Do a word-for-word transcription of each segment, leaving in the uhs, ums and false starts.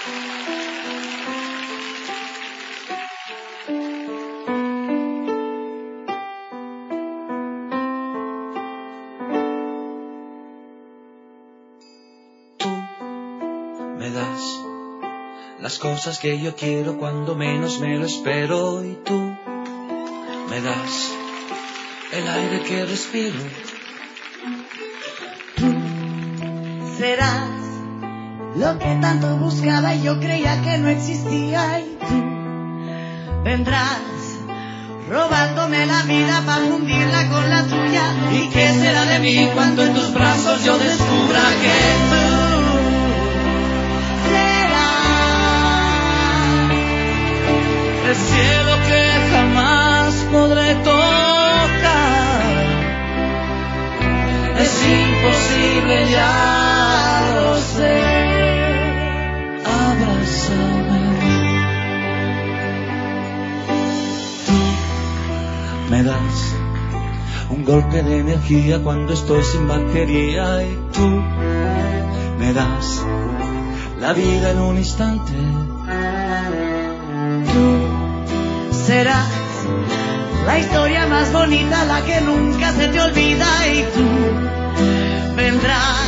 Me das las cosas que yo quiero cuando menos me lo espero, y tú me das el aire que respiro. Tú serás lo que tanto buscaba y yo creía que no existía, y tú vendrás robándome la vida para fundirla con la tuya. ¿Y qué será de mí cuando en tus brazos yo descubra que tú el cielo que jamás podré tocar? Es imposible, ya lo sé. Abrázame. Tú me das un golpe de energía cuando estoy sin batería, y tú me das la vida en un instante. Tú serás la historia más bonita, la que nunca se te olvida, y tú vendrás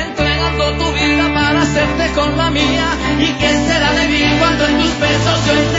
entregando tu vida para hacerte con la mía. ¿Y qué será de mí cuando en tus besos yo